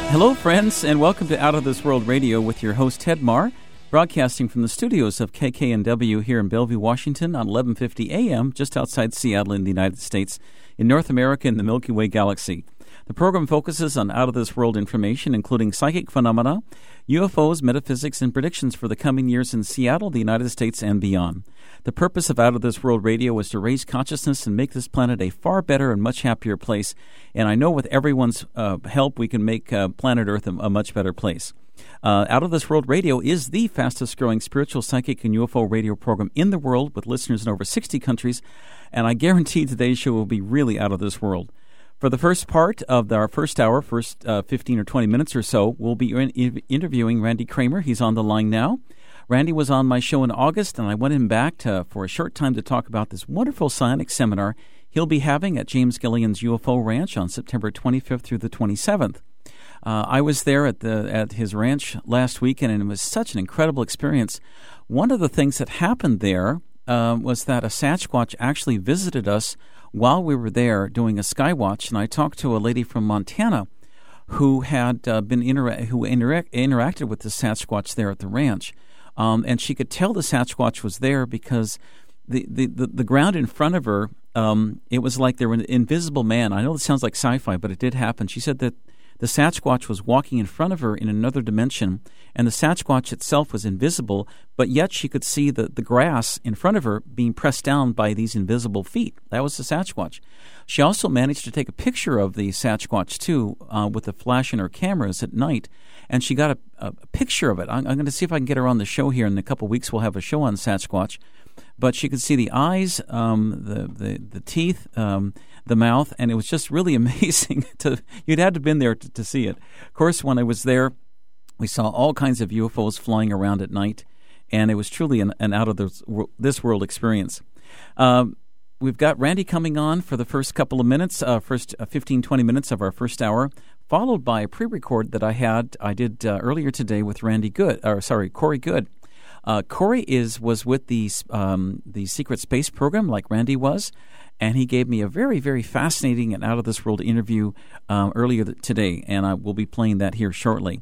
Hello, friends, and welcome to Out of This World Radio with your host, Ted Marr, broadcasting from the studios of KKNW here in Bellevue, Washington on 1150 AM, just outside Seattle in the United States, in North America in the Milky Way galaxy. The program focuses on out-of-this-world information, including psychic phenomena, UFOs, metaphysics, and predictions for the coming years in Seattle, the United States, and beyond. The purpose of Out-of-This-World Radio is to raise consciousness and make this planet a far better and much happier place. And I know with everyone's help, we can make planet Earth a much better place. Out of This World Radio is the fastest-growing spiritual, psychic, and UFO radio program in the world, with listeners in over 60 countries. And I guarantee today's show will be really out of this world. For the first part of our first hour, 15 or 20 minutes or so, we'll be interviewing Randy Kramer. He's on the line now. Randy was on my show in August, and I wanted him back for a short time to talk about this wonderful psionic seminar he'll be having at James Gillian's UFO Ranch on September 25th through the 27th. I was there at his ranch last weekend, and it was such an incredible experience. One of the things that happened there was that a Sasquatch actually visited us while we were there doing a skywatch, and I talked to a lady from Montana who had interacted with the Sasquatch there at the ranch, and she could tell the Sasquatch was there because the ground in front of her, it was like there was an invisible man. I know this sounds like sci-fi, but it did happen. She said that the Sasquatch was walking in front of her in another dimension, and the Sasquatch itself was invisible, but yet she could see the grass in front of her being pressed down by these invisible feet. That was the Sasquatch. She also managed to take a picture of the Sasquatch, too, with a flash in her cameras at night, and she got a picture of it. I'm going to see if I can get her on the show here. In a couple of weeks, we'll have a show on Sasquatch. But she could see the eyes, the teeth, the mouth, and it was just really amazing. You'd had to have been there to see it. Of course, when I was there, we saw all kinds of UFOs flying around at night, and it was truly an out-of-this world experience. We've got Randy coming on for the first couple of minutes, first 15, 20 minutes of our first hour, followed by a pre-record that I did earlier today with Corey Good. Corey was with the secret space program, like Randy was, and he gave me a very, very fascinating and out-of-this-world interview earlier today, and I will be playing that here shortly.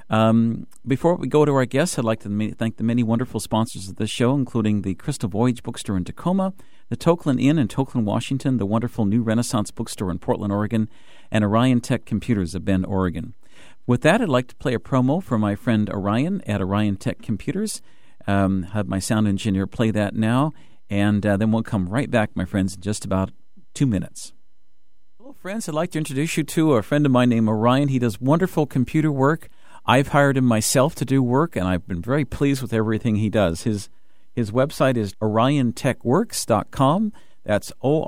Before we go to our guests, I'd like to thank the many wonderful sponsors of this show, including the Crystal Voyage Bookstore in Tacoma, the Tokeland Inn in Tokeland, Washington, the wonderful New Renaissance Bookstore in Portland, Oregon, and Orion Tech Computers of Bend, Oregon. With that, I'd like to play a promo for my friend Orion at Orion Tech Computers. Have my sound engineer play that now, and then we'll come right back, my friends, in just about 2 minutes. Hello, friends. I'd like to introduce you to a friend of mine named Orion. He does wonderful computer work. I've hired him myself to do work, and I've been very pleased with everything he does. His website is oriontechworks.com. That's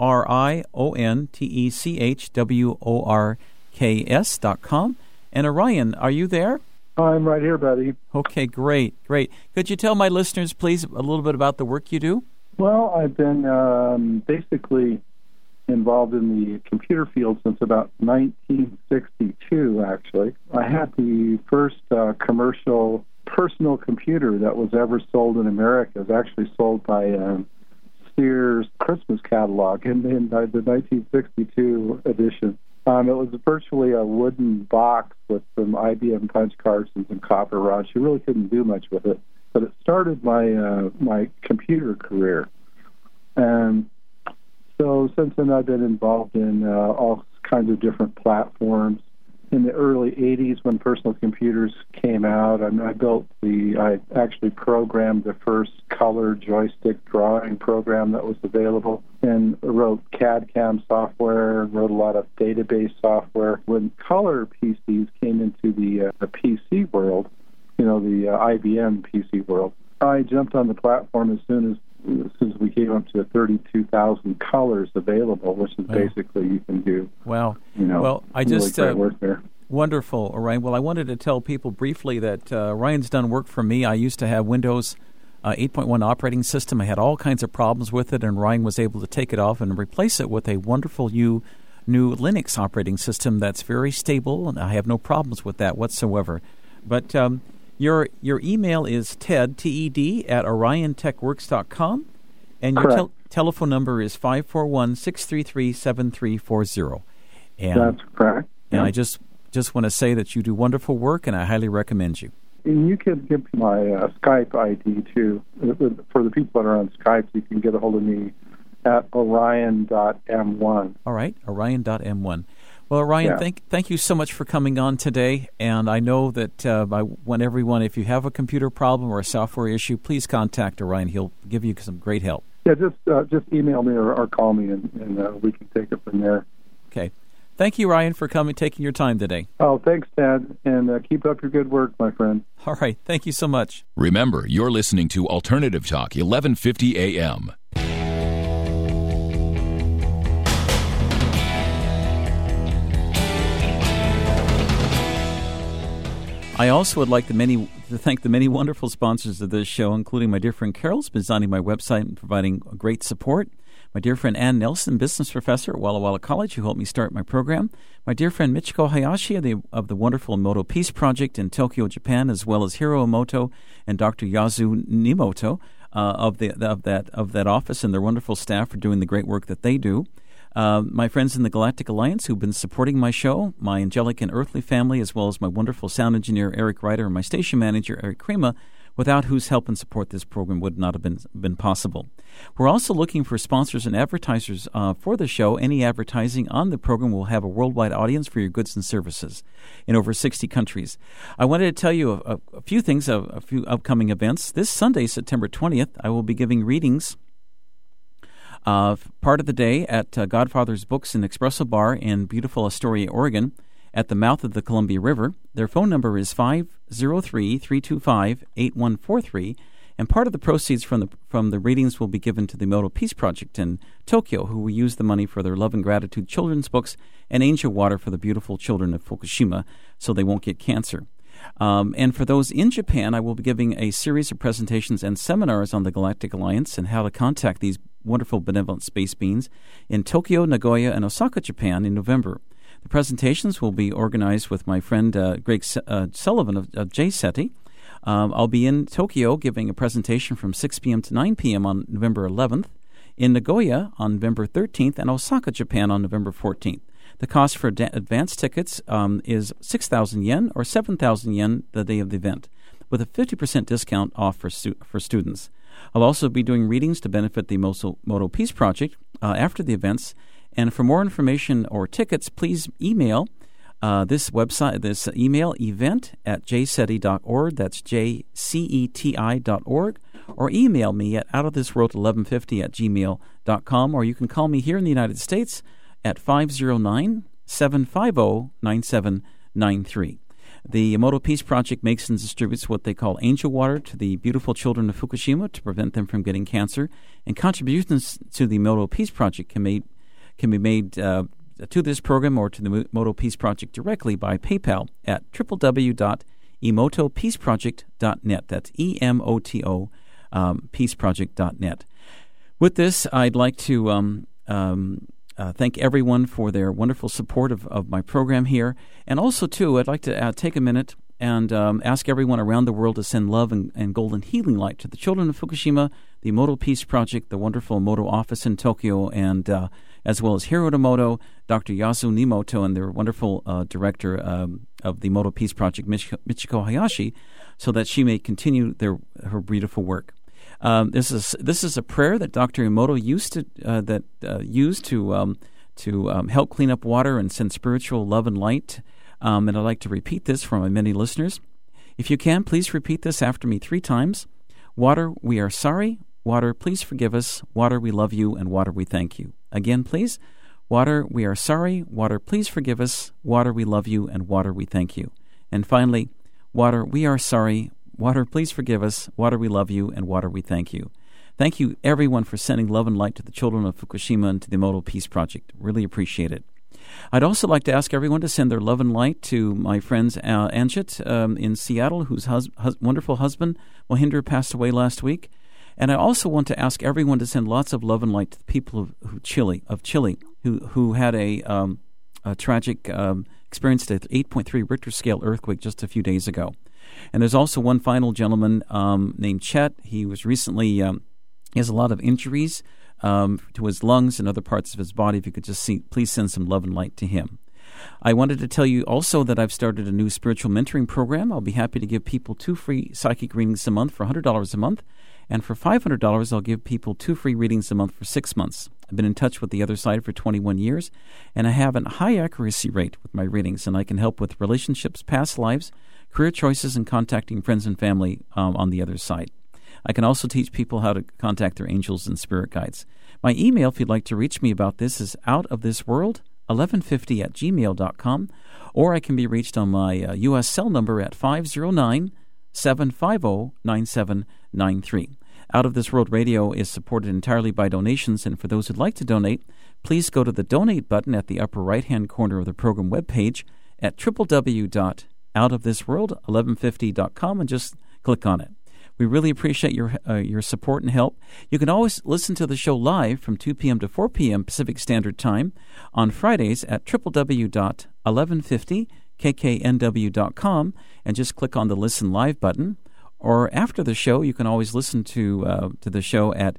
ORIONTECHWORKS.com. And Orion, are you there? I'm right here, buddy. Okay, great. Could you tell my listeners, please, a little bit about the work you do? Well, I've been basically involved in the computer field since about 1962, actually. I had the first commercial personal computer that was ever sold in America. It was actually sold by Sears Christmas catalog in the 1962 edition. It was virtually a wooden box with some IBM punch cards and some copper rods. You really couldn't do much with it, but it started my computer career. And so since then, I've been involved in all kinds of different platforms. In the early 80s, when personal computers came out, I actually programmed the first color joystick drawing program that was available, and wrote CAD/CAM software, and wrote a lot of database software. When color PCs came into the PC world, the IBM PC world, I jumped on the platform as soon as we came up to 32,000 colors available, which is basically you can do. Wow. Well, I just really great work there. Wonderful, Orion. Well, I wanted to tell people briefly that Ryan's done work for me. I used to have Windows 8.1 operating system. I had all kinds of problems with it, and Ryan was able to take it off and replace it with a wonderful new Linux operating system that's very stable, and I have no problems with that whatsoever. But your email is Ted, at oriontechworks.com, and your telephone number is 541-633-7340. That's correct. And I just just want to say that you do wonderful work, and I highly recommend you. And you can give my Skype ID, too. For the people that are on Skype, you can get a hold of me at orion.m1. All right, orion.m1. Well, Orion, thank you so much for coming on today. And I know that I want everyone, if you have a computer problem or a software issue, please contact Orion. He'll give you some great help. Yeah, just email me or call me, and we can take it from there. Okay. Thank you, Ryan, for taking your time today. Oh, thanks, Ted, and keep up your good work, my friend. All right. Thank you so much. Remember, you're listening to Alternative Talk, 1150 AM. I also would like to thank the many wonderful sponsors of this show, including my dear friend Carol, who's designing my website and providing great support. My dear friend Ann Nelson, business professor at Walla Walla College, who helped me start my program. My dear friend Michiko Hayashi of the wonderful Emoto Peace Project in Tokyo, Japan, as well as Hiro Emoto and Dr. Yasu Nimoto of that office and their wonderful staff for doing the great work that they do. My friends in the Galactic Alliance who've been supporting my show, my angelic and earthly family, as well as my wonderful sound engineer, Eric Ryder, and my station manager, Eric Krema, without whose help and support this program would not have been possible. We're also looking for sponsors and advertisers for the show. Any advertising on the program will have a worldwide audience for your goods and services in over 60 countries. I wanted to tell you a few things, a few upcoming events. This Sunday, September 20th, I will be giving readings part of the day at Godfather's Books and Espresso Bar in beautiful Astoria, Oregon, at the mouth of the Columbia River. Their phone number is 503-325-8143, and part of the proceeds from the readings will be given to the Emoto Peace Project in Tokyo, who will use the money for their Love and Gratitude children's books and Angel Water for the beautiful children of Fukushima so they won't get cancer. And for those in Japan, I will be giving a series of presentations and seminars on the Galactic Alliance and how to contact these wonderful benevolent space beings in Tokyo, Nagoya, and Osaka, Japan in November. The presentations will be organized with my friend Greg Sullivan of J SETI. I'll be in Tokyo giving a presentation from 6 p.m. to 9 p.m. on November 11th, in Nagoya on November 13th, and Osaka, Japan on November 14th. The cost for advance tickets is 6,000 yen or 7,000 yen the day of the event, with a 50% discount off for students. I'll also be doing readings to benefit the Emoto Peace Project after the events. And for more information or tickets, please email this email, event@jseti.org. That's JCETI.org. Or email me at outofthisworld1150@gmail.com. Or you can call me here in the United States at 509-750-9793. The Emoto Peace Project makes and distributes what they call angel water to the beautiful children of Fukushima to prevent them from getting cancer. And contributions to the Emoto Peace Project can be made to this program or to the Emoto Peace Project directly by PayPal at www.emotopeaceproject.net. That's EMOTO peaceproject.net. With this, I'd like to thank everyone for their wonderful support of my program here. And also, too, I'd like to take a minute and ask everyone around the world to send love and golden healing light to the children of Fukushima, the Emoto Peace Project, the wonderful Emoto office in Tokyo, and as well as Hiro Emoto, Dr. Yasu Nimoto, and their wonderful director of the Emoto Peace Project, Michiko Hayashi, so that she may continue her beautiful work. This is a prayer that Dr. Emoto used to help clean up water and send spiritual love and light. And I'd like to repeat this for my many listeners. If you can, please repeat this after me 3 times. Water, we are sorry. Water, please forgive us. Water, we love you. And water, we thank you. Again, please. Water, we are sorry. Water, please forgive us. Water, we love you. And water, we thank you. And finally, water, we are sorry. Water, please forgive us. Water, we love you. And water, we thank you. Thank you, everyone, for sending love and light to the children of Fukushima and to the Emoto Peace Project. Really appreciate it. I'd also like to ask everyone to send their love and light to my friends Anjit in Seattle, whose wonderful husband, Mohinder, passed away last week. And I also want to ask everyone to send lots of love and light to the people of Chile, who had a tragic experienced an 8.3 Richter scale earthquake just a few days ago. And there's also one final gentleman named Chet. He was recently, he has a lot of injuries to his lungs and other parts of his body. If you could just please send some love and light to him. I wanted to tell you also that I've started a new spiritual mentoring program. I'll be happy to give people 2 free psychic readings a month for $100 a month. And for $500, I'll give people 2 free readings a month for 6 months. I've been in touch with the other side for 21 years, and I have a high accuracy rate with my readings, and I can help with relationships, past lives, career choices, and contacting friends and family on the other side. I can also teach people how to contact their angels and spirit guides. My email, if you'd like to reach me about this, is outofthisworld1150@gmail.com, or I can be reached on my U.S. cell number at 509-750-9793. Out of This World Radio is supported entirely by donations, and for those who'd like to donate, please go to the donate button at the upper right-hand corner of the program webpage at www.outofthisworld1150.com and just click on it. We really appreciate your support and help. You can always listen to the show live from 2 p.m. to 4 p.m. Pacific Standard Time on Fridays at www.1150kknw.com and just click on the Listen Live button. Or after the show, you can always listen to the show at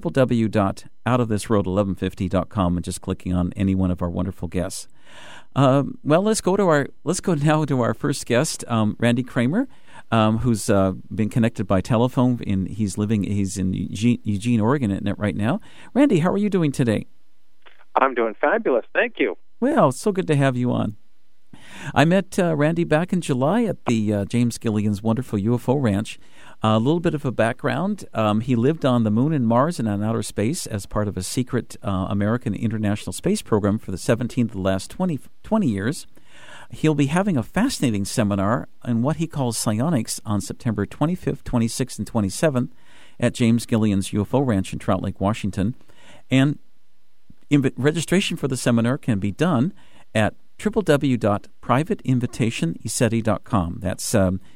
www.outofthisworld1150.com and just clicking on any one of our wonderful guests. Well, let's go now to our first guest, Randy Kramer, who's been connected by telephone. He's in Eugene, Oregon right now. Randy, how are you doing today? I'm doing fabulous, thank you. Well, it's so good to have you on. I met Randy back in July at the James Gilligan's wonderful UFO ranch. A little bit of a background. He lived on the moon and Mars and on outer space as part of a secret American International Space Program for the 17th of the last 20 years. He'll be having a fascinating seminar on what he calls psionics on September 25th, 26th, and 27th at James Gilligan's UFO ranch in Trout Lake, Washington. And registration for the seminar can be done at www.privateinvitationeseti.com. That's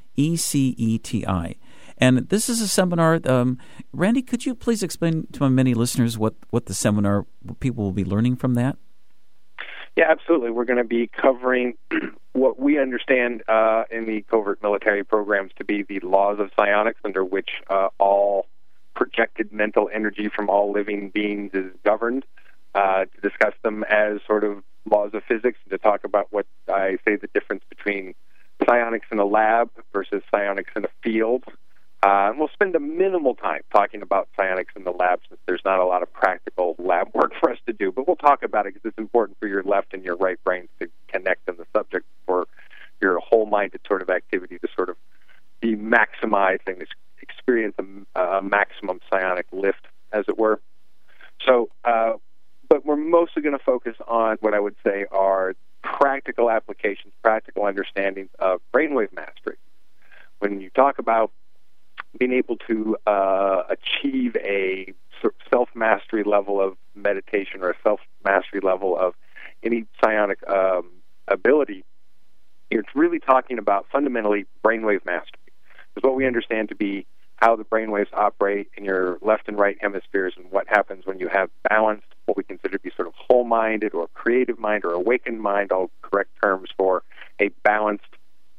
ECETI. And this is a seminar. Randy, could you please explain to my many listeners what the seminar, what people will be learning from that? Yeah, absolutely. We're going to be covering what we understand in the covert military programs to be the laws of psionics, under which all projected mental energy from all living beings is governed, to discuss them as sort of laws of physics, and to talk about what I say the difference between psionics in a lab versus psionics in a field. And we'll spend a minimal time talking about psionics in the lab, since there's not a lot of practical lab work for us to do. But we'll talk about it because it's important for your left and your right brains to connect on the subject, for your whole-minded sort of activity to sort of be maximized and experience a maximum psionic lift, as it were. So, but we're mostly going to focus on what I would say are practical applications, practical understandings of brainwave mastery. When you talk about being able to achieve a self-mastery level of meditation or a self-mastery level of any psionic ability, it's really talking about fundamentally brainwave mastery. It's what we understand to be how the brainwaves operate in your left and right hemispheres, and what happens when you have balanced, what we consider to be sort of whole-minded or creative mind or awakened mind, all correct terms for a balanced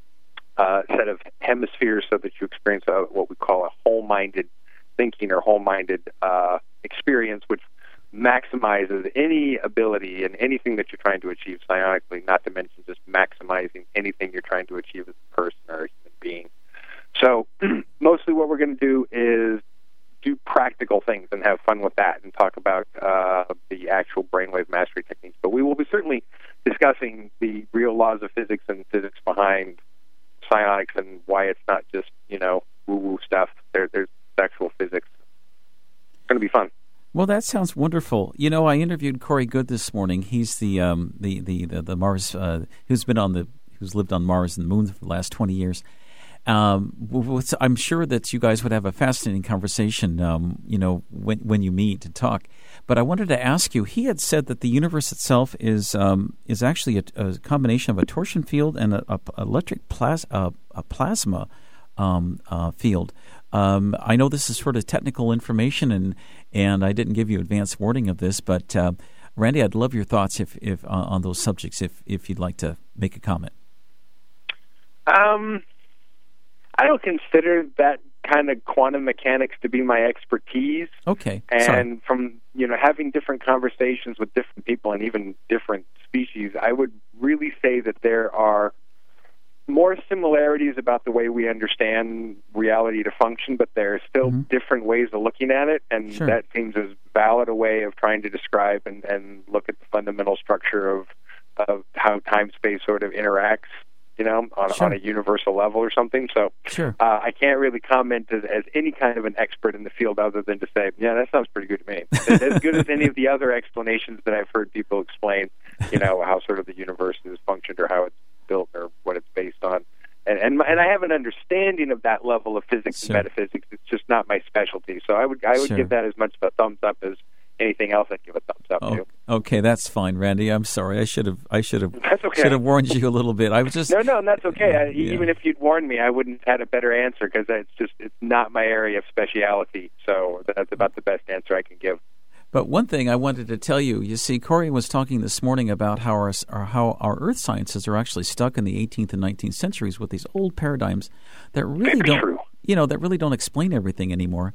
set of hemispheres, so that you experience what we call a whole-minded thinking or whole-minded experience, which maximizes any ability and anything that you're trying to achieve psionically, not to mention just maximizing anything you're trying to achieve as a person or a human being. So mostly what we're going to do is do practical things and have fun with that, and talk about the actual brainwave mastery techniques. But we will be certainly discussing the real laws of physics and physics behind psionics, and why it's not just, woo-woo stuff. There's actual physics. It's going to be fun. Well, that sounds wonderful. I interviewed Corey Good this morning. He's the Mars who's lived on Mars and the Moon for the last 20 years. I'm sure that you guys would have a fascinating conversation, when you meet to talk. But I wanted to ask you, he had said that the universe itself is actually a combination of a torsion field and a electric plasma field. I know this is sort of technical information, and I didn't give you advance warning of this, but Randy, I'd love your thoughts if on those subjects, if you'd like to make a comment. I don't consider that kind of quantum mechanics to be my expertise. Okay. And from, having different conversations with different people and even different species, I would really say that there are more similarities about the way we understand reality to function, but there are still different ways of looking at it, and that seems as valid a way of trying to describe and look at the fundamental structure of how time-space sort of interacts, on a universal level or something. So I can't really comment as any kind of an expert in the field other than to say, yeah, that sounds pretty good to me. As good as any of the other explanations that I've heard people explain, how sort of the universe is functioned or how it's built or what it's based on. And I have an understanding of that level of physics and metaphysics. It's just not my specialty. So I would give that as much of a thumbs up as anything else I'd give a thumbs up to. Okay, that's fine, Randy. I'm sorry. I should have That's okay. should have warned you a little bit. I was just No, that's okay. Even if you'd warned me, I wouldn't have had a better answer because it's not my area of speciality. So that's about the best answer I can give. But one thing I wanted to tell you, Corey was talking this morning about how our earth sciences are actually stuck in the 18th and 19th centuries with these old paradigms that really don't explain everything anymore.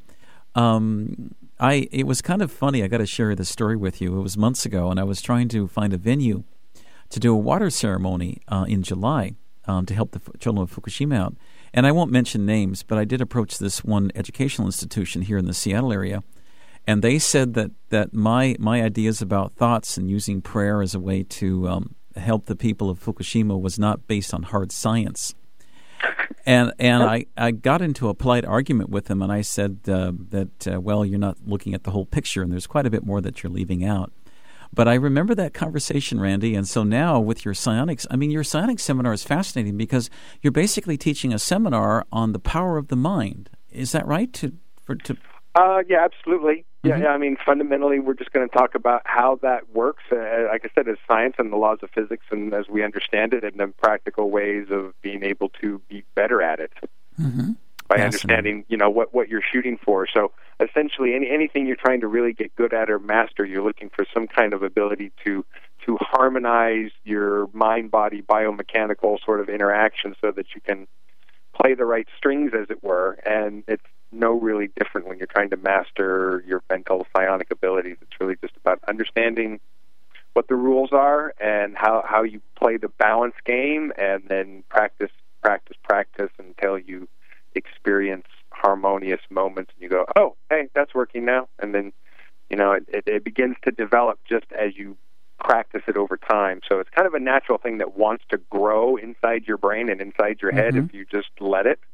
It was kind of funny. I got to share this story with you. It was months ago, and I was trying to find a venue to do a water ceremony in July to help the children of Fukushima out. And I won't mention names, but I did approach this one educational institution here in the Seattle area. And they said that my ideas about thoughts and using prayer as a way to help the people of Fukushima was not based on hard science. And I got into a polite argument with them, and I said well, you're not looking at the whole picture, and there's quite a bit more that you're leaving out. But I remember that conversation, Randy, and so now with your psionics, your psionics seminar is fascinating because you're basically teaching a seminar on the power of the mind. Is that right? Yeah, absolutely. Yeah, fundamentally, we're just going to talk about how that works, like I said, as science and the laws of physics and as we understand it, and then practical ways of being able to be better at it by understanding, what you're shooting for. So essentially, anything you're trying to really get good at or master, you're looking for some kind of ability to harmonize your mind-body biomechanical sort of interaction so that you can play the right strings, as it were, and it's no really different when you're trying to master your mental psionic abilities. It's really just about understanding what the rules are and how you play the balance game, and then practice until you experience harmonious moments and you go, oh, hey, that's working now. And then, it begins to develop just as you practice it over time. So it's kind of a natural thing that wants to grow inside your brain and inside your head if you just let it.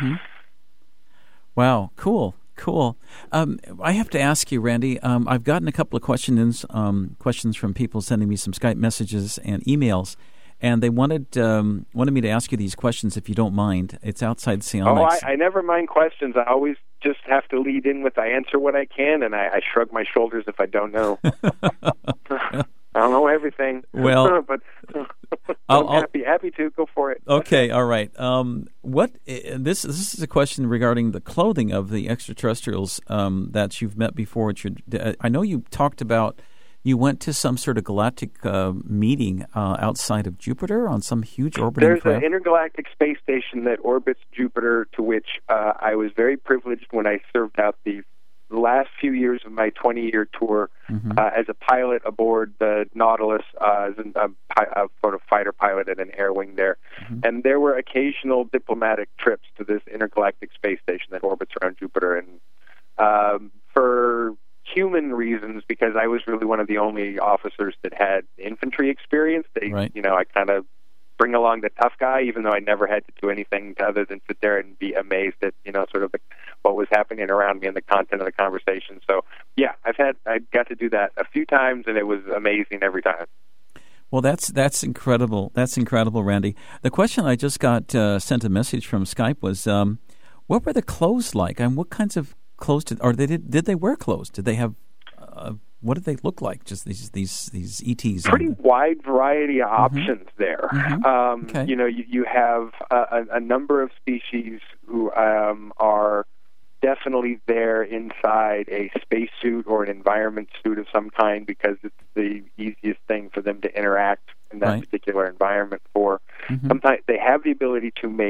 Wow, cool. I have to ask you, Randy, I've gotten a couple of questions from people sending me some Skype messages and emails, and they wanted me to ask you these questions if you don't mind. It's outside psionics. Oh, I never mind questions. I always just have to lead in with I answer what I can, and I shrug my shoulders if I don't know. I don't know everything. Well, but I'm happy to go for it. Okay, all right. This is a question regarding the clothing of the extraterrestrials that you've met before. I know you talked about you went to some sort of galactic meeting outside of Jupiter on some huge orbiting There's craft. An intergalactic space station that orbits Jupiter, to which I was very privileged when I served out the last few years of my 20-year tour as a pilot aboard the Nautilus, as a sort of fighter pilot at an air wing there. And there were occasional diplomatic trips to this intergalactic space station that orbits around Jupiter. And for human reasons, because I was really one of the only officers that had infantry experience, I kind of bring along the tough guy, even though I never had to do anything other than sit there and be amazed at, sort of what was happening around me and the content of the conversation. So, yeah, I got to do that a few times, and it was amazing every time. Well, that's incredible. That's incredible, Randy. The question I just got sent a message from Skype was, what were the clothes like, and what kinds of clothes did they wear clothes? Did they have what did they look like? Just these ETs. Pretty wide variety of options there. Okay. You have a number of species who are definitely there inside a spacesuit or an environment suit of some kind because it's the easiest thing for them to interact in that particular environment for. Sometimes they have the ability to make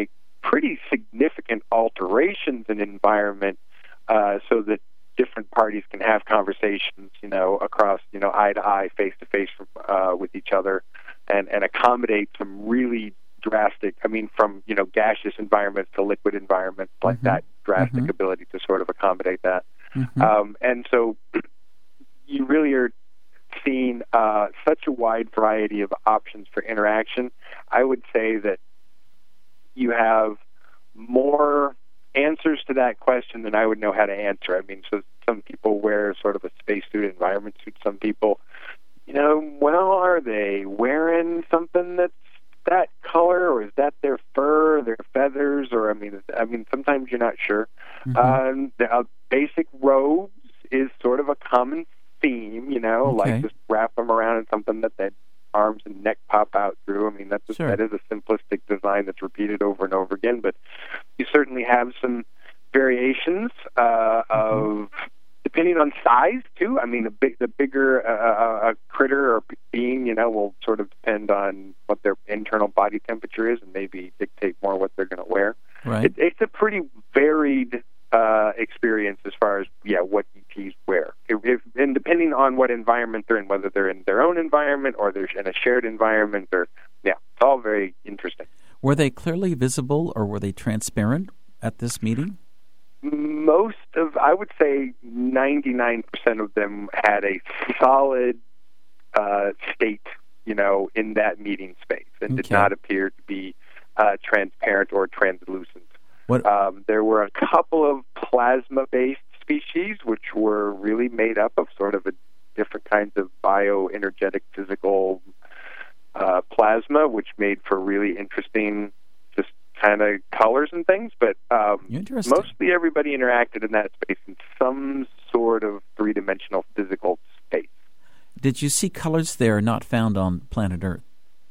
pretty significant alterations in environment so that different parties can have conversations, across, eye to eye, face to face with each other, and accommodate some really drastic, from, gaseous environments to liquid environments, like that drastic ability to sort of accommodate that. And so you really are seeing such a wide variety of options for interaction. I would say that you have more answers to that question than I would know how to answer. So some people wear sort of a spacesuit, environment suit. Some people, are they wearing something that's that color, or is that their fur, their feathers, or sometimes you're not sure. Basic robes is sort of a common theme, like just wrap them around in something that the arms and neck pop out through. That is a simplistic design that's repeated over and over again, but you certainly have some variations of, depending on size too. The bigger a critter or being, will sort of depend on what their internal body temperature is and maybe dictate more what they're going to wear. Right. It's a pretty varied experience as far as what ETs wear, and depending on what environment they're in, whether they're in their own environment or they're in a shared environment, or it's all very interesting. Were they clearly visible, or were they transparent at this meeting? Most of, I would say 99% of them had a solid state, in that meeting space, and did not appear to be transparent or translucent. There were a couple of plasma-based species, which were really made up of sort of a different kinds of bioenergetic physical plasma, which made for really interesting just kind of colors and things. But mostly everybody interacted in that space in some sort of three-dimensional physical space. Did you see colors there not found on planet Earth?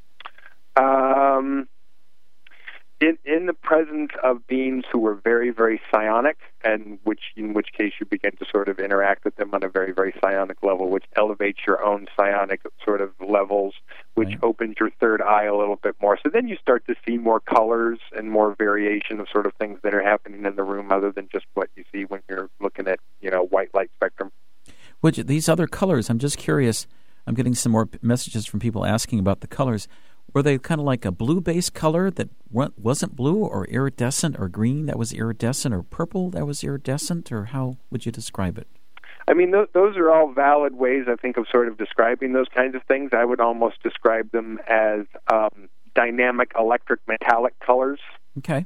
In the presence of beings who were very, very psionic, and in which case you begin to sort of interact with them on a very, very psionic level, which elevates your own psionic sort of levels, which opens your third eye a little bit more. So then you start to see more colors and more variation of sort of things that are happening in the room, other than just what you see when you're looking at, white light spectrum. These other colors, I'm just curious. I'm getting some more messages from people asking about the colors. Were they kind of like a blue-based color that wasn't blue, or iridescent, or green that was iridescent, or purple that was iridescent, or how would you describe it? Those are all valid ways, I think, of sort of describing those kinds of things. I would almost describe them as dynamic electric metallic colors. Okay.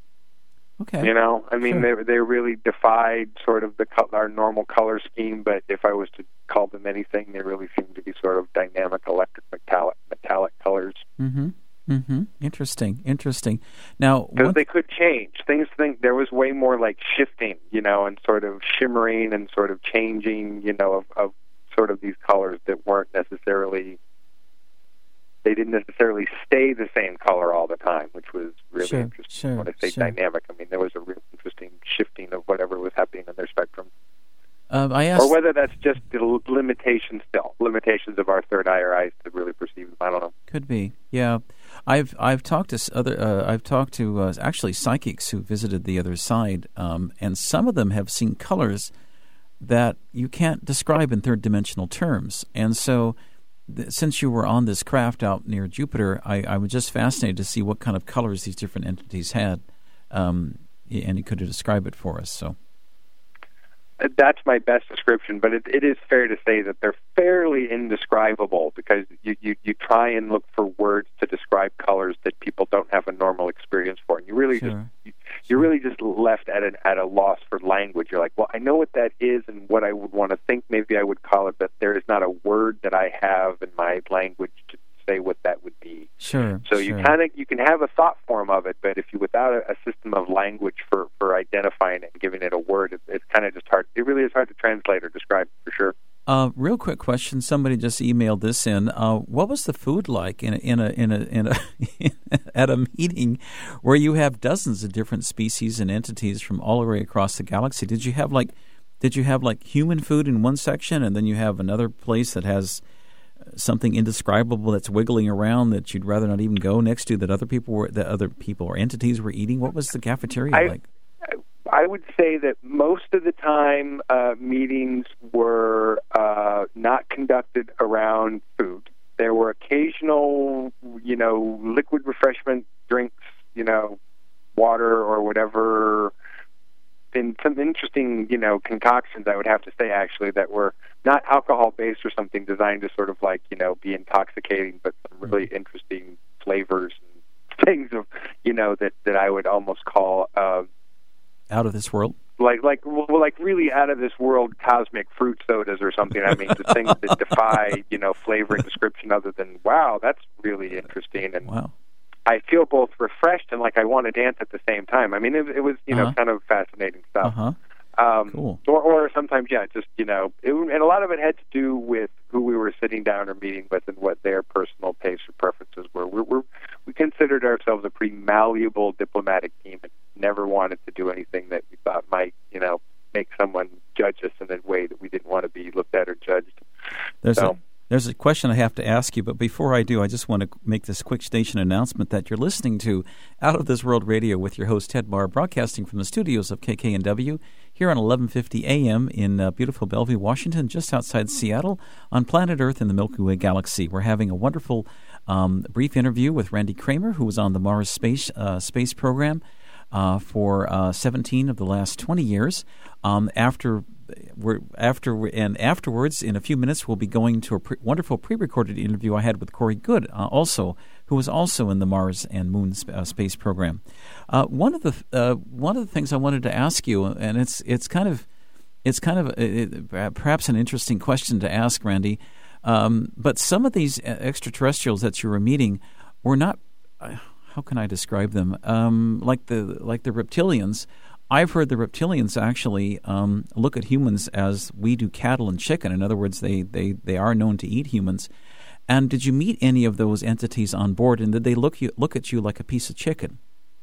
Sure. They really defied sort of our normal color scheme, but if I was to call them anything, they really seem to be sort of dynamic electric metallic colors. Interesting. Now, because they could change things. There was way more like shifting, and sort of shimmering and sort of changing, of sort of these colors that weren't necessarily. They didn't necessarily stay the same color all the time, which was really interesting. When I say dynamic, there was a real interesting shifting of whatever was happening in their spectrum. Or whether that's just the limitations of our third eye or eyes to really perceive them. I don't know. Could be, yeah. I've talked to actually psychics who visited the other side, and some of them have seen colors that you can't describe in third-dimensional terms, and so. Since you were on this craft out near Jupiter, I was just fascinated to see what kind of colors these different entities had, and you could describe it for us. So that's my best description, but it is fair to say that they're fairly indescribable, because you try and look for words to describe colors that people don't have a normal experience for, and you really you're really just left at a loss for language. You're like, well, I know what that is and what I would want to think maybe I would call it, but there is not a word that I have in my language to say what that would be. Sure. So you can have a thought form of it, but if you without a system of language for identifying it and giving it a word, it's kind of just hard. It really is hard to translate or describe for sure. Real quick question. Somebody just emailed this in. What was the food like in a at a meeting where you have dozens of different species and entities from all the way across the galaxy? Did you have like human food in one section, and then you have another place that has something indescribable that's wiggling around that you'd rather not even go next to, that other people or entities were eating? What was the cafeteria like? I would say that most of the time meetings were not conducted around food. There were occasional, liquid refreshment drinks, water or whatever, and some interesting, concoctions, I would have to say, actually, that were not alcohol-based or something designed to sort of be intoxicating, but some really interesting flavors and things of, that I would almost call out of this world, like really out of this world cosmic fruit sodas or something. I mean, the things that defy flavor and description, other than wow, that's really interesting. And wow, I feel both refreshed and like I want to dance at the same time. I mean, it was kind of fascinating stuff. Cool. Or sometimes, just and a lot of it had to do with who we were sitting down or meeting with and what their personal tastes or preferences were. We considered ourselves a pretty malleable diplomatic team and never wanted to do anything that we thought might, make someone judge us in a way that we didn't want to be looked at or judged. There's a question I have to ask you, but before I do, I just want to make this quick station announcement that you're listening to Out of This World Radio with your host, Ted Marr, broadcasting from the studios of KKNW here on 1150 AM in beautiful Bellevue, Washington, just outside Seattle, on planet Earth in the Milky Way galaxy. We're having a wonderful brief interview with Randy Kramer, who was on the Mars space program for 17 of the last 20 years. Afterwards, in a few minutes, we'll be going to a wonderful pre-recorded interview I had with Corey Good, who was also in the Mars and Moon space program. One of the things I wanted to ask you, and it's kind of perhaps an interesting question to ask, Randy, but some of these extraterrestrials that you were meeting were not. How can I describe them? Like the reptilians. I've heard the reptilians actually look at humans as we do cattle and chicken. In other words, they are known to eat humans. And did you meet any of those entities on board, and did they look at you like a piece of chicken?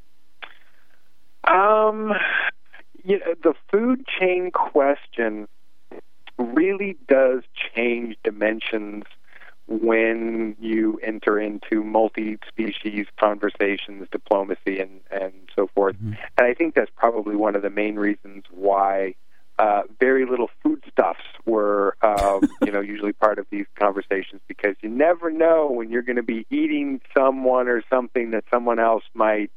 The food chain question really does change dimensions when you enter into multi-species conversations, diplomacy, and so forth. Mm-hmm. And I think that's probably one of the main reasons why very little foodstuffs were, usually part of these conversations, because you never know when you're going to be eating someone or something that someone else might,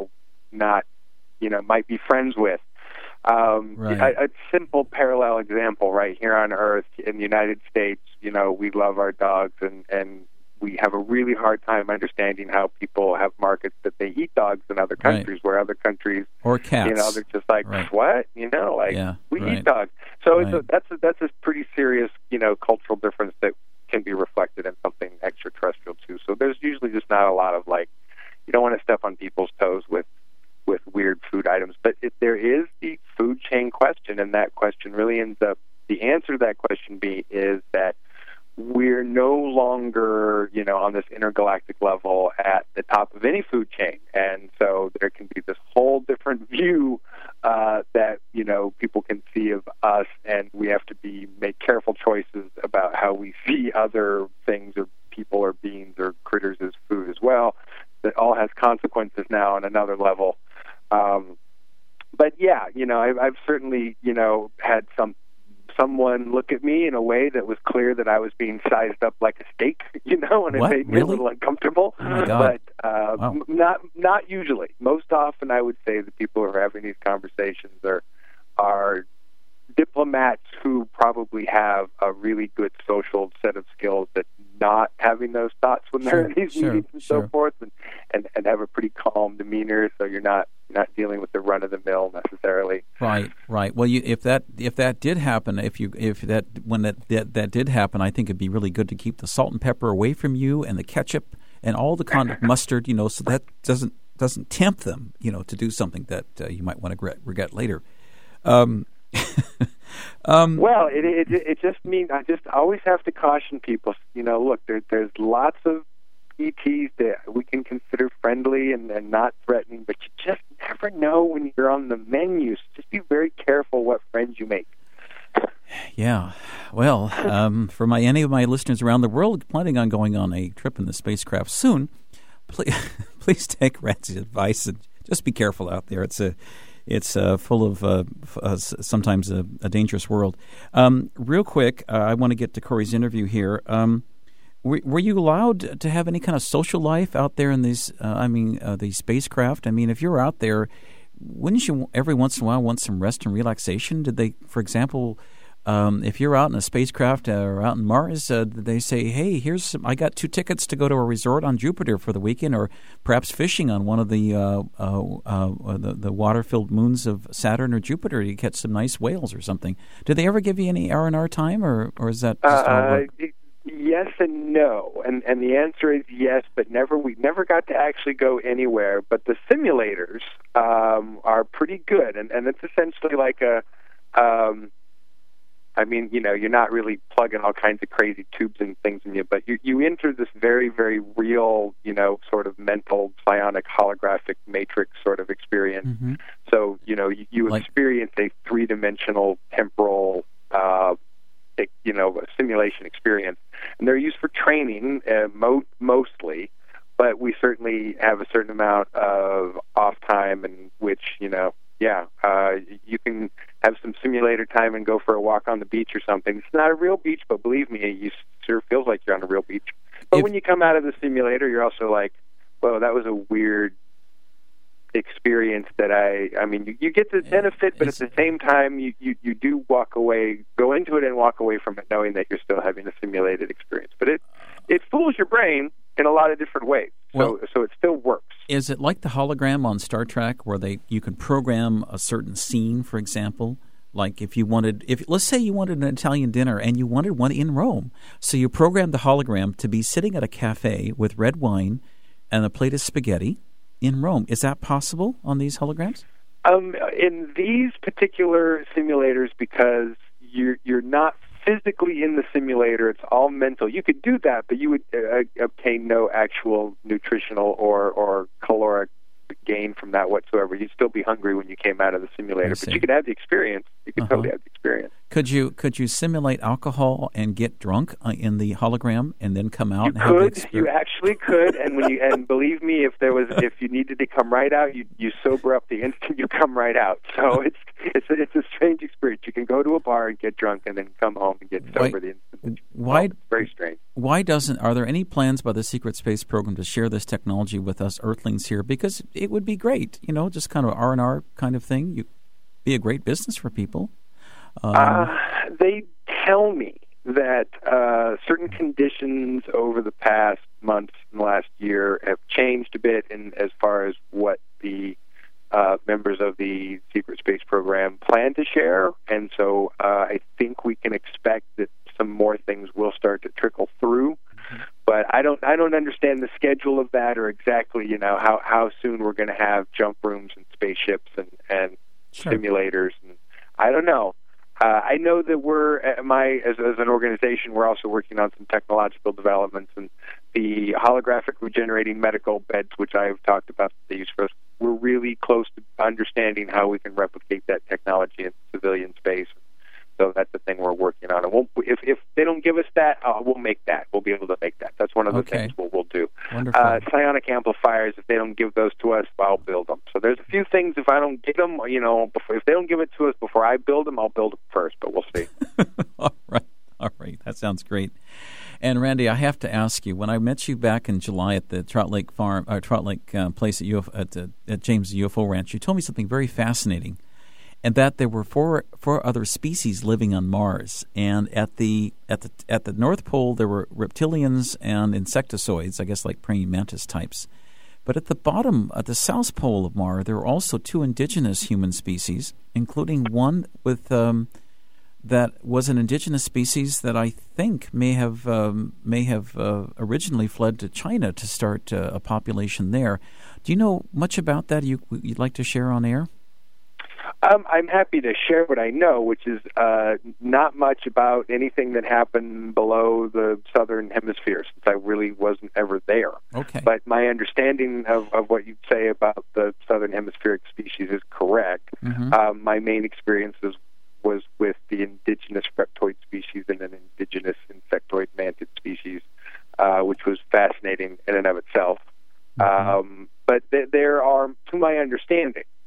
might be friends with. Right. A simple parallel example right here on Earth in the United States, we love our dogs and we have a really hard time understanding how people have markets that they eat dogs in other countries, where other countries, or cats, they're just like, what? We eat dogs. So that's a pretty serious, cultural difference that can be reflected in something extraterrestrial too. So there's usually just not a lot of you don't want to step on people's toes with weird food items. But if there is the food chain question, and that question really ends up, the answer to that question is that we're no longer, on this intergalactic level at the top of any food chain. And so there can be this whole different view that, people can see of us, and we have to make careful choices about how we see other things or people or beings or critters as food as well. That all has consequences now on another level. But yeah, I've certainly, had someone look at me in a way that was clear that I was being sized up like a steak, and it made me a little uncomfortable. Oh my God. But Wow. not usually. Most often, I would say the people who are having these conversations are diplomats who probably have a really good social set of skills that not having those thoughts when they're in these meetings and so forth, and have a pretty calm demeanor, so you're not dealing with the run of the mill necessarily. Right. Well, if that did happen, when that did happen, I think it'd be really good to keep the salt and pepper away from you, and the ketchup and all the kind of mustard, so that doesn't tempt them, to do something that you might want to regret later. Well, it just means I just always have to caution people. Look, there's lots of ETs that we can consider friendly and not threatening, but you just never know when you're on the menu. So just be very careful what friends you make. Yeah. Well, for any of my listeners around the world planning on going on a trip in the spacecraft soon, please take Randy's advice and just be careful out there. It's full of sometimes a dangerous world. Real quick, I want to get to Corey's interview here. Were you allowed to have any kind of social life out there in these? These spacecraft. I mean, if you're out there, wouldn't you every once in a while want some rest and relaxation? Did they, for example, if you're out in a spacecraft or out in Mars, did they say, "Hey, I got 2 tickets to go to a resort on Jupiter for the weekend, or perhaps fishing on one of the water-filled moons of Saturn or Jupiter to catch some nice whales or something"? Did they ever give you any R&R time, or is that just all work? Yes and no, and the answer is yes, but we never got to actually go anywhere. But the simulators are pretty good, and it's essentially like you're not really plugging all kinds of crazy tubes and things in you, but you enter this very, very real, sort of mental, psionic, holographic matrix sort of experience. Mm-hmm. So, you experience a 3-dimensional temporal simulation experience, and they're used for training mostly, but we certainly have a certain amount of off time in which you can have some simulator time and go for a walk on the beach or something. It's not a real beach, but believe me, it sure feels like you're on a real beach. But when you come out of the simulator, you're also like, whoa, that was a weird experience that you get the benefit, but at the same time, you do go into it and walk away from it knowing that you're still having a simulated experience. But it fools your brain in a lot of different ways. So it still works. Is it like the hologram on Star Trek where you can program a certain scene, for example? Like let's say you wanted an Italian dinner and you wanted one in Rome. So you programmed the hologram to be sitting at a cafe with red wine and a plate of spaghetti in Rome. Is that possible on these holograms? In these particular simulators, because you're not physically in the simulator, it's all mental. You could do that, but you would obtain no actual nutritional or caloric gain from that whatsoever. You'd still be hungry when you came out of the simulator, but you could have the experience. You could totally have the experience. Could you simulate alcohol and get drunk in the hologram and then come out? You actually could, and believe me, if you needed to come right out, you sober up the instant you come right out. So it's a strange experience. You can go to a bar and get drunk and then come home and get sober the instant. Very strange. Are there any plans by the Secret Space Program to share this technology with us Earthlings here? Because it would be great, just kind of R&R kind of thing. You'd be a great business for people. They tell me that certain conditions over the past months and last year have changed a bit as far as what the members of the Secret Space Program plan to share, and so I think we can expect that some more things will start to trickle through. But I don't understand the schedule of that or exactly how soon we're going to have jump rooms and spaceships and simulators, and I don't know. I know that we're as an organization, we're also working on some technological developments, and the holographic regenerating medical beds, which I've talked about the use for. We're really close to understanding how we can replicate that technology in civilian space. So that's the thing we're working on. And if they don't give us that, we'll make that. We'll be able to make that. That's one of the things we'll do. Wonderful. Psionic amplifiers, if they don't give those to us, I'll build them. So there's a few things, if I don't get them, if they don't give it to us before I build them, I'll build them first, but we'll see. All right. That sounds great. And Randy, I have to ask you, when I met you back in July at the Trout Lake place at James UFO Ranch, you told me something very fascinating, and that there were four other species living on Mars. And at the North Pole, there were reptilians and insectoids, I guess like praying mantis types. But at the bottom, at the South Pole of Mars, there were also 2 indigenous human species, including one with that was an indigenous species that I think may have originally fled to China to start a population there. Do you know much about that you'd like to share on air? I'm happy to share what I know, which is not much about anything that happened below the southern hemisphere, since I really wasn't ever there. Okay. But my understanding of what you say about the southern hemispheric species is correct. Mm-hmm. My main experiences was with the indigenous reptoid species in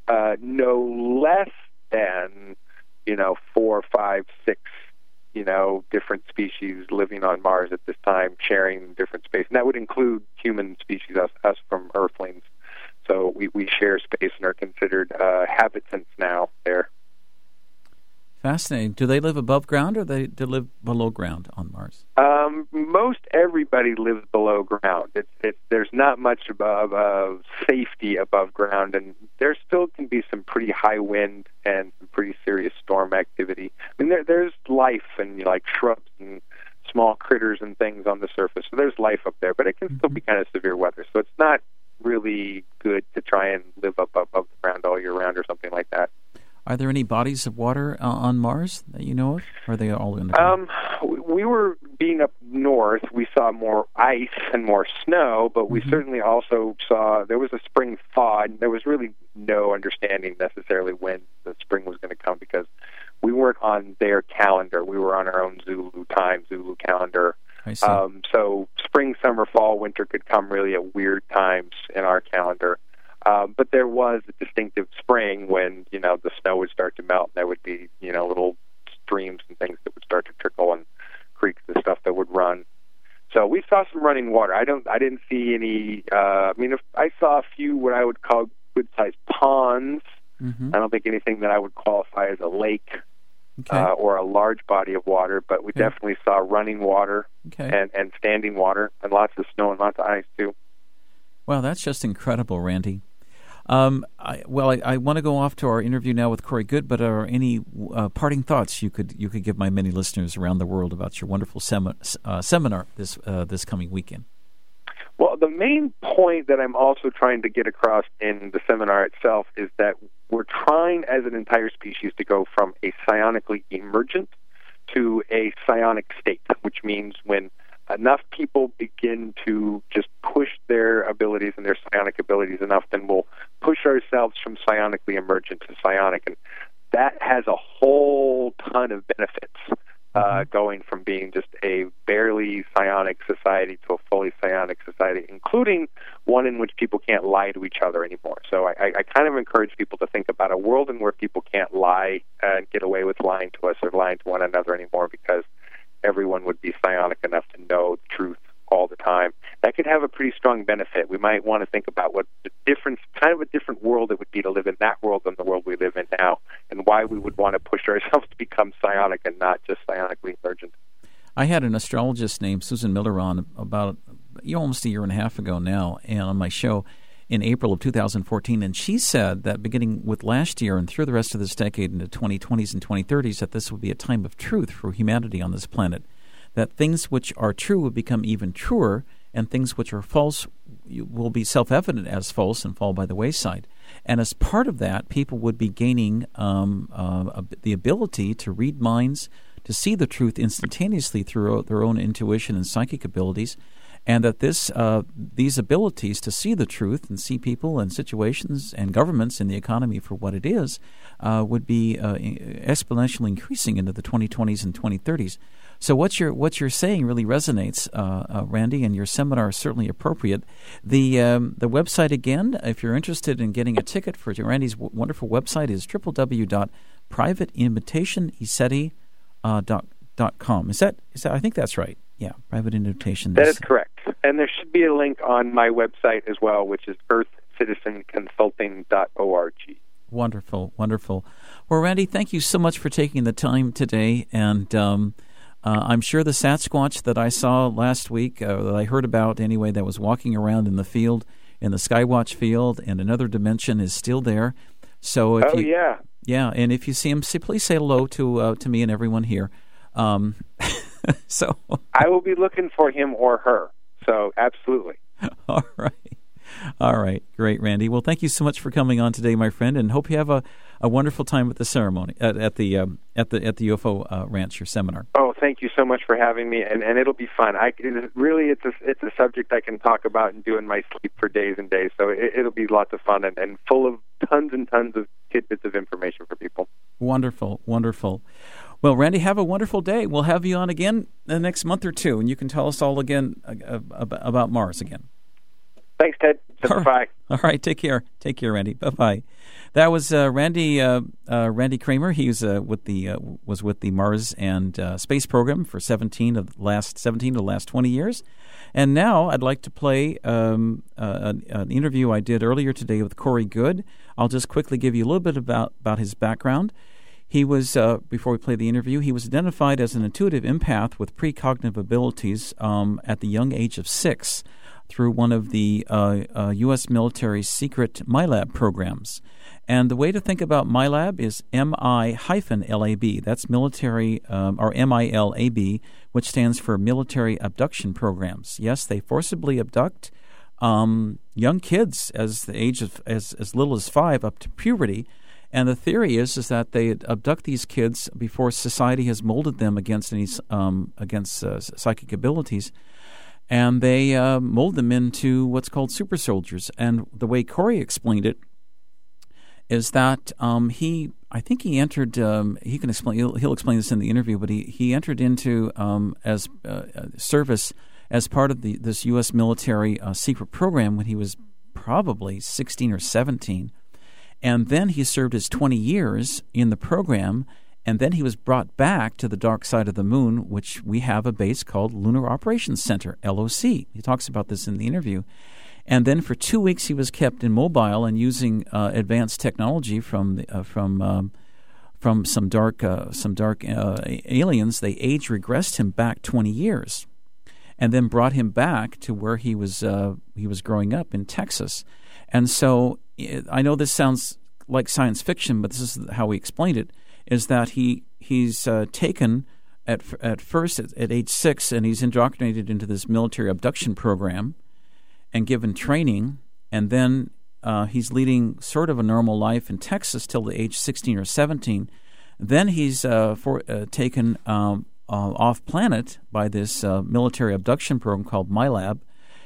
no less than 4, 5, 6 different species living on Mars at this time, sharing different space, and that would include human species, us from Earthlings. So we share space and are considered habitants now there. Fascinating. Do they live above ground, or do they live below ground on Mars? Most everybody lives below ground. There's not much above safety above ground, and there still can be some pretty high wind and some pretty serious storm activity. I mean, there's life and like shrubs and small critters and things on the surface. So there's life up there, but it can still be kind of severe weather. So it's not really good to try and live up above the ground all year round or something like that. Are there any bodies of water on Mars that you know of? Or are they all in the ground? We were being up north. We saw more ice and more snow, but we certainly also saw there was a spring thaw, and there was really no understanding necessarily when the spring was going to come because we weren't on their calendar. We were on our own Zulu calendar. I see. So spring, summer, fall, winter could come really at weird times in our calendar. But there was a distinctive spring when, the snow would start to melt, and there would be, little streams and things that would start to trickle, and creeks and stuff that would run. So we saw some running water. I didn't see any, I saw a few what I would call good-sized ponds. I don't think anything that I would qualify as a lake or a large body of water, but we definitely saw running water and standing water, and lots of snow and lots of ice, too. Well, that's just incredible, Randy. I want to go off to our interview now with Corey Goode, but are any parting thoughts you could give my many listeners around the world about your wonderful seminar this coming weekend? Well, the main point that I'm also trying to get across in the seminar itself is that we're trying as an entire species to go from a psionically emergent to a psionic state, which means when enough people begin to just push their abilities and their psionic abilities enough, then we'll push ourselves from psionically emergent to psionic. And that has a whole ton of benefits, going from being just a barely psionic society to a fully psionic society, including one in which people can't lie to each other anymore. So I kind of encourage people to think about a world in where people can't lie and get away with lying to us or lying to one another anymore, because everyone would be psionic enough to know the truth all the time. That could have a pretty strong benefit. We might want to think about what the different world it would be to live in that world than the world we live in now, and why we would want to push ourselves to become psionic and not just psionically emergent. I had an astrologist named Susan Miller on about almost a year and a half ago now, and on my show in April of 2014, and she said that beginning with last year and through the rest of this decade into 2020s and 2030s, that this would be a time of truth for humanity on this planet, that things which are true would become even truer, and things which are false will be self-evident as false and fall by the wayside. And as part of that, people would be gaining the ability to read minds, to see the truth instantaneously through their own intuition and psychic abilities, and that these abilities to see the truth and see people and situations and governments and the economy for what it is would be exponentially increasing into the 2020s and 2030s. So what you're saying really resonates, Randy, and your seminar is certainly appropriate. The website again, if you're interested in getting a ticket for Randy's wonderful website, is www.privateinvitationseti.com. Is that? I think that's right. Yeah, private invitation. That is correct. And there should be a link on my website as well, which is earthcitizenconsulting.org. Wonderful, wonderful. Well, Randy, thank you so much for taking the time today. And I'm sure the Sasquatch that I saw last week, that I heard about anyway, that was walking around in the field, in the Skywatch field, in another dimension, is still there. So if yeah, and if you see him, please say hello to me and everyone here. So I will be looking for him or her. So absolutely. All right, great, Randy. Well, thank you so much for coming on today, my friend, and hope you have a wonderful time at the ceremony at the UFO Ranch, your seminar. Oh, thank you so much for having me, and it'll be fun. It's a subject I can talk about and do in my sleep for days and days. So it'll be lots of fun and full of tons and tons of tidbits of information for people. Wonderful, wonderful. Well, Randy, have a wonderful day. We'll have you on again the next month or two, and you can tell us all again about Mars again. Thanks, Ted. Bye. All right, take care. Take care, Randy. Bye-bye. That was Randy Cramer. He was with the Mars and Space Program for 17 of the last 20 years. And now I'd like to play an interview I did earlier today with Corey Goode. I'll just quickly give you a little bit about his background. He was, before we play the interview, he was identified as an intuitive empath with precognitive abilities at the young age of 6 through one of the U.S. military's secret MILAB programs. And the way to think about MILAB is MI-LAB. That's military, or MILAB, which stands for Military Abduction Programs. Yes, they forcibly abduct young kids as the age of as little as 5 up to puberty. And the theory is that they abduct these kids before society has molded them against any psychic abilities, and they mold them into what's called super soldiers. And the way Corey explained it is that he entered. He can explain. He'll explain this in the interview, but he entered into as service as part of this U.S. military secret program when he was probably 16 or 17. And then he served his 20 years in the program, and then he was brought back to the dark side of the moon, which we have a base called Lunar Operations Center, LOC. He talks about this in the interview. And then for 2 weeks he was kept immobile and using advanced technology from some dark aliens. They age regressed him back 20 years, and then brought him back to where he was growing up in Texas. And so I know this sounds like science fiction, but this is how he explained it, is that he's taken at first at age 6, and he's indoctrinated into this military abduction program and given training, and then he's leading sort of a normal life in Texas till the age 16 or 17. Then he's taken off-planet by this military abduction program called MILAB,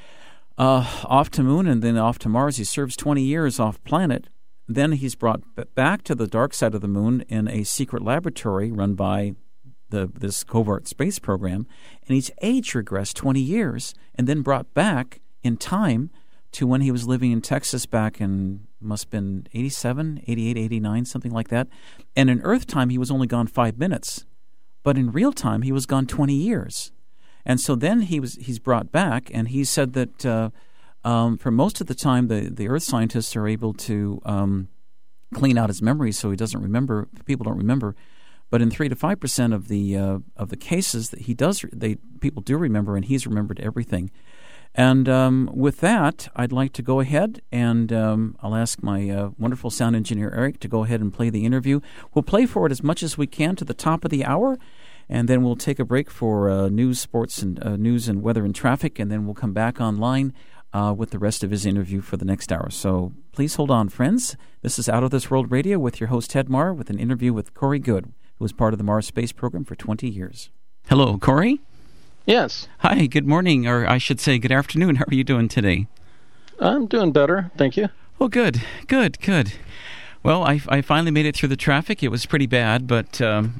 off to Moon and then off to Mars. He serves 20 years off-planet. Then he's brought back to the dark side of the moon in a secret laboratory run by this covert space program, and he's age regressed 20 years and then brought back in time to when he was living in Texas back in, must have been 87, 88, 89, something like that. And in Earth time, he was only gone 5 minutes. But in real time, he was gone 20 years. And so then he's brought back, and he said that for most of the time, the Earth scientists are able to clean out his memory so he doesn't remember. People don't remember. But in 3 to 5% of the cases that people do remember, and he's remembered everything. And with that, I'd like to go ahead and I'll ask my wonderful sound engineer, Eric, to go ahead and play the interview. We'll play for it as much as we can to the top of the hour, and then we'll take a break for news, sports, and news and weather and traffic, and then we'll come back online with the rest of his interview for the next hour. So please hold on, friends. This is Out of This World Radio with your host, Ted Marr, with an interview with Corey Goode, who was part of the Mars Space Program for 20 years. Hello, Corey? Yes. Hi, good morning, or I should say good afternoon. How are you doing today? I'm doing better, thank you. Oh, good. Well, I finally made it through the traffic. It was pretty bad, but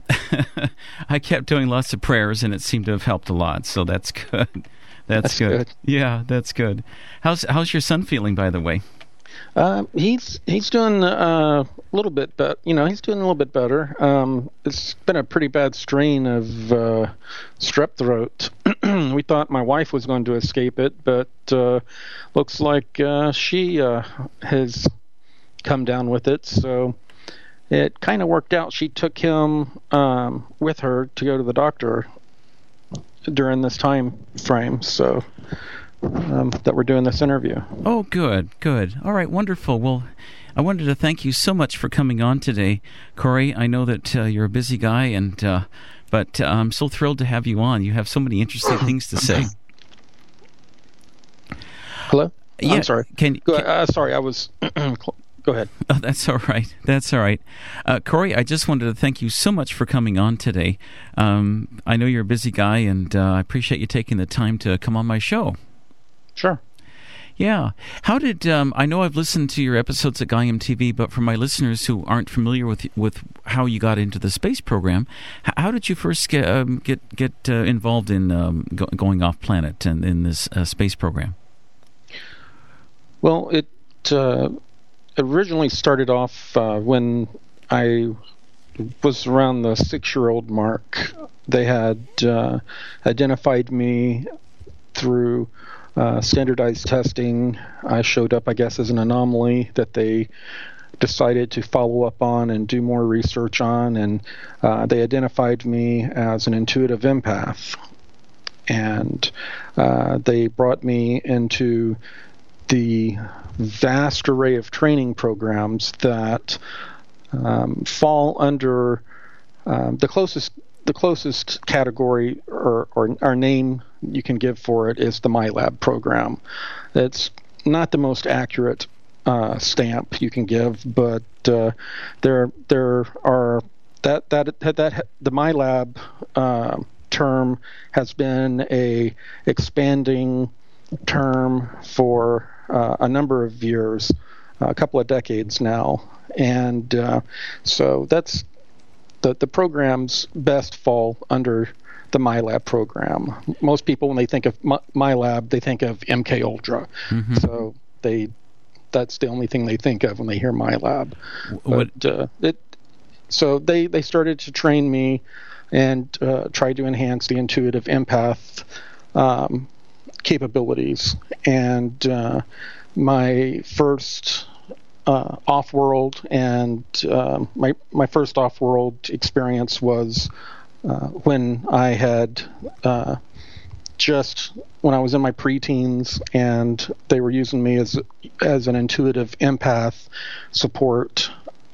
I kept doing lots of prayers, and it seemed to have helped a lot, so that's good. That's good. Yeah, that's good. How's your son feeling, by the way? He's doing a little bit, but he's doing a little bit better. It's been a pretty bad strain of strep throat. We thought my wife was going to escape it, but looks like she has come down with it. So it kind of worked out. She took him with her to go to the doctor during this time frame. So. That we're doing this interview. Oh, good. All right, wonderful. Well, I wanted to thank you so much for coming on today, Corey. I know that you're a busy guy, but I'm so thrilled to have you on. You have so many interesting things to say. Hello? Yeah, I'm sorry. Sorry, I was... Go ahead. Oh, that's all right. Corey, I just wanted to thank you so much for coming on today. I know you're a busy guy, and I appreciate you taking the time to come on my show. Sure. Yeah. How did I know I've listened to your episodes at Gaiam TV, but for my listeners who aren't familiar with how you got into the space program, how did you first get involved in going off planet and in this space program? Well, it originally started off when I was around the 6-year-old mark. They had identified me through standardized testing. I showed up, I guess, as an anomaly that they decided to follow up on and do more research on, and they identified me as an intuitive empath. And they brought me into the vast array of training programs that fall under the closest category or name you can give for it is the MyLab program. It's not the most accurate stamp you can give, but there are that the MyLab term has been a expanding term for a number of years, a couple of decades now, and so that's the programs best fall under the MyLab program. Most people, when they think of MyLab, they think of MK Ultra, so that's the only thing they think of when they hear MyLab. But so they started to train me and try to enhance the intuitive empath capabilities. And my first off-world and my first off-world experience was when I had just when I was in my preteens, and they were using me as an intuitive empath support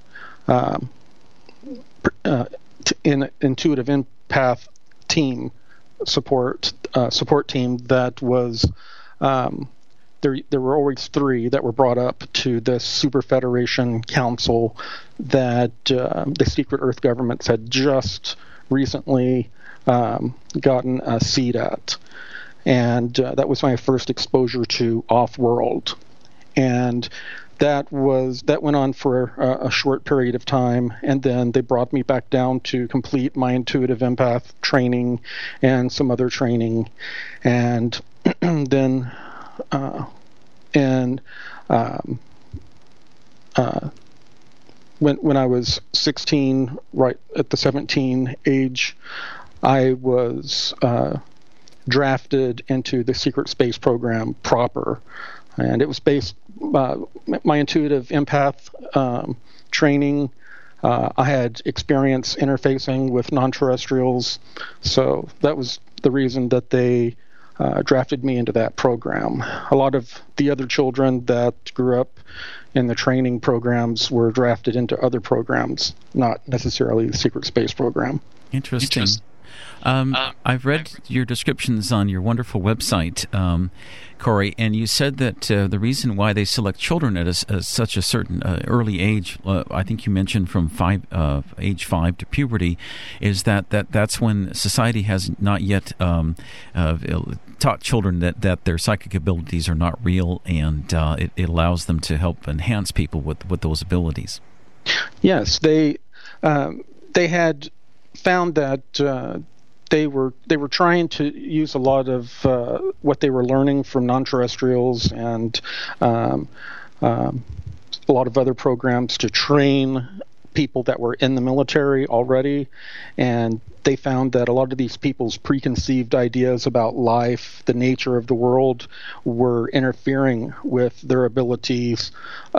intuitive empath team support team that was there were always 3 that were brought up to the Super Federation Council that the secret Earth governments had just recently gotten a seat at. And that was my first exposure to off-world. And that went on for a short period of time, and then they brought me back down to complete my intuitive empath training and some other training. And then when I was 16, right at the 17 age, I was drafted into the secret space program proper, and it was based my intuitive empath training. I had experience interfacing with non-terrestrials, so that was the reason that they drafted me into that program. A lot of the other children that grew up in the training programs were drafted into other programs, not necessarily the secret space program. Interesting. I've read your descriptions on your wonderful website, Corey, and you said that the reason why they select children at such a certain early age, I think you mentioned from age 5 to puberty, is that's when society has not yet taught children that their psychic abilities are not real, and it allows them to help enhance people with those abilities. Yes, they had found that they were trying to use a lot of what they were learning from non-terrestrials and a lot of other programs to train people that were in the military already, and they found that a lot of these people's preconceived ideas about life, the nature of the world, were interfering with their abilities,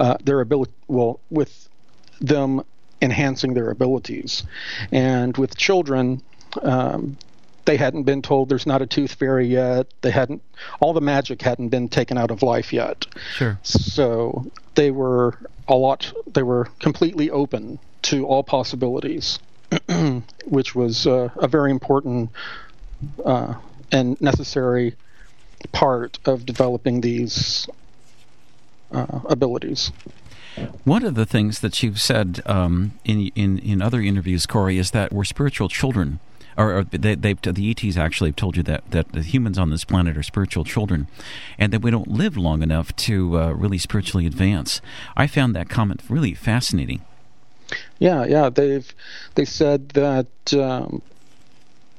with them enhancing their abilities. And with children, they hadn't been told there's not a tooth fairy yet. All the magic hadn't been taken out of life yet. Sure. So they were completely open to all possibilities, which was a very important and necessary part of developing these abilities. One of the things that you've said in other interviews, Corey, is that we're spiritual children, or the ETs actually have told you that the humans on this planet are spiritual children, and that we don't live long enough to really spiritually advance. I found that comment really fascinating. Yeah, they said that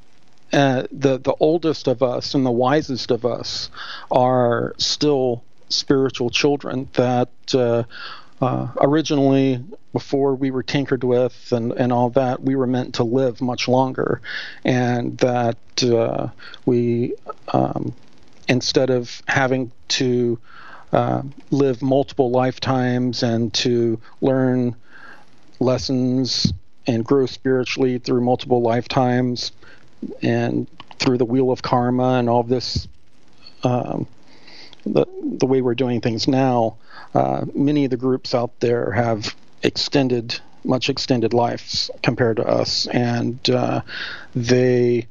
the oldest of us and the wisest of us are still spiritual children, that originally, before we were tinkered with and all that, we were meant to live much longer, and that we, instead of having to live multiple lifetimes and to learn lessons and grow spiritually through multiple lifetimes and through the wheel of karma and all of this, the way we're doing things now, many of the groups out there have much extended lives compared to us, and they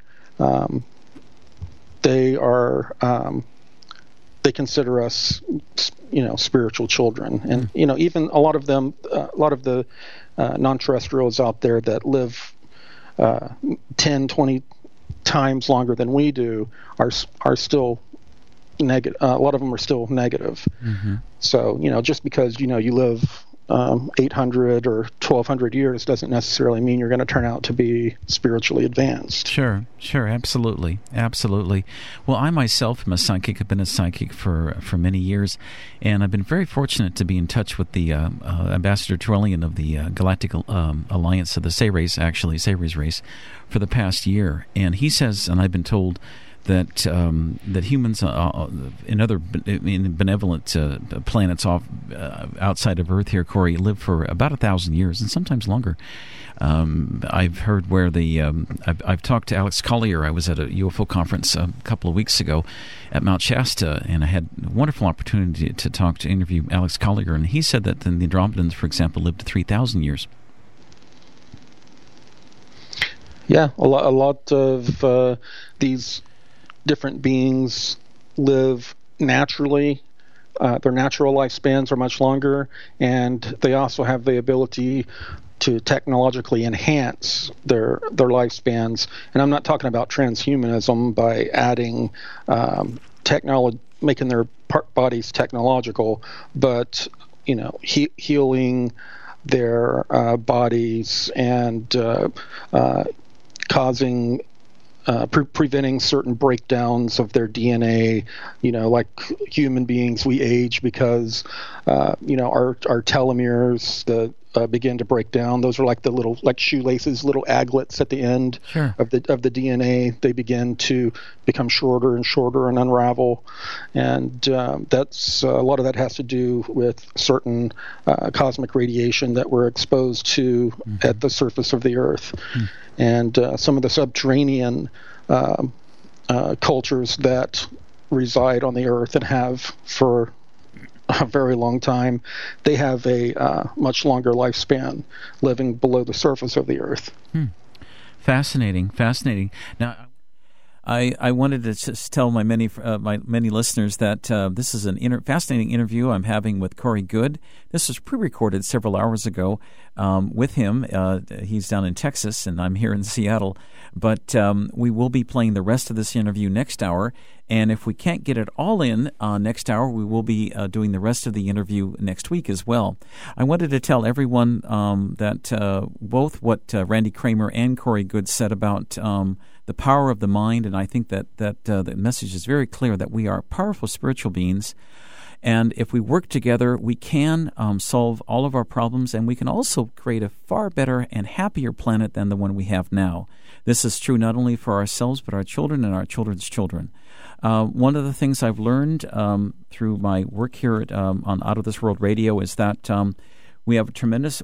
consider us, spiritual children, and even a lot of the non-terrestrials out there that live 10, 20 times longer than we do are still negative. A lot of them are still negative. Mm-hmm. So, just because, you live 800 or 1,200 years doesn't necessarily mean you're going to turn out to be spiritually advanced. Sure, absolutely. Well, I myself am a psychic. I've been a psychic for many years, and I've been very fortunate to be in touch with the Ambassador Trellian of the Galactic Alliance of the Sayres race, for the past year. And he says, and I've been told, that humans in benevolent planets outside of Earth here, Corey, live for about 1,000 years and sometimes longer. I've heard where I've talked to Alex Collier. I was at a UFO conference a couple of weeks ago at Mount Shasta, and I had a wonderful opportunity to interview Alex Collier, and he said that the Andromedans, for example, lived to 3,000 years. Yeah, a lot of these different beings live naturally. Their natural lifespans are much longer, and they also have the ability to technologically enhance their lifespans. And I'm not talking about transhumanism by adding technology, making their bodies technological, but healing their bodies and causing preventing certain breakdowns of their DNA. Like human beings, we age because our telomeres begin to break down. Those are like the little shoelaces, little aglets at the end of the DNA. They begin to become shorter and shorter and unravel, and that's a lot of that has to do with certain cosmic radiation that we're exposed to at the surface of the Earth. And some of the subterranean cultures that reside on the Earth and have for a very long time, they have a much longer lifespan living below the surface of the Earth. Fascinating. Now, I wanted to just tell my many listeners that this is a fascinating interview I'm having with Corey Goode. This was pre-recorded several hours ago with him. He's down in Texas, and I'm here in Seattle. But we will be playing the rest of this interview next hour. And if we can't get it all in next hour, we will be doing the rest of the interview next week as well. I wanted to tell everyone that both what Randy Kramer and Corey Goode said about the power of the mind, and I think that the message is very clear that we are powerful spiritual beings, and if we work together, we can solve all of our problems, and we can also create a far better and happier planet than the one we have now. This is true not only for ourselves, but our children and our children's children. One of the things I've learned through my work here on Out of This World Radio is that we have a tremendous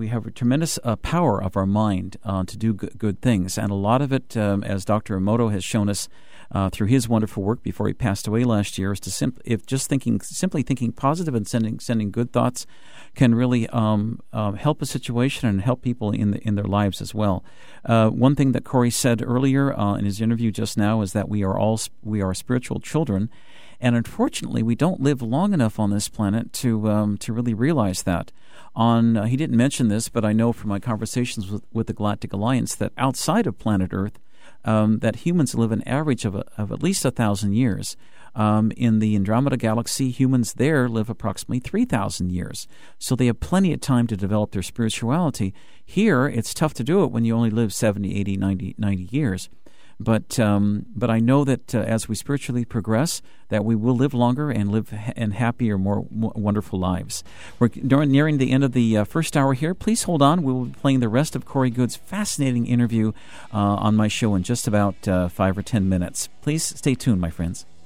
power of our mind to do good things, and a lot of it, as Dr. Emoto has shown us through his wonderful work before he passed away last year, is to simply thinking positive and sending good thoughts can really help a situation and help people in their lives as well. One thing that Corey said earlier in his interview just now is that we are spiritual children, and unfortunately, we don't live long enough on this planet to really realize that. He didn't mention this, but I know from my conversations with the Galactic Alliance that outside of planet Earth, that humans live an average of at least 1,000 years. In the Andromeda Galaxy, humans there live approximately 3,000 years. So they have plenty of time to develop their spirituality. Here, it's tough to do it when you only live 70, 80, 90 years. But I know that as we spiritually progress, that we will live longer and live in happier, more wonderful lives. We're nearing the end of the first hour here. Please hold on. We will be playing the rest of Corey Goode's fascinating interview on my show in just about 5 or 10 minutes. Please stay tuned, my friends.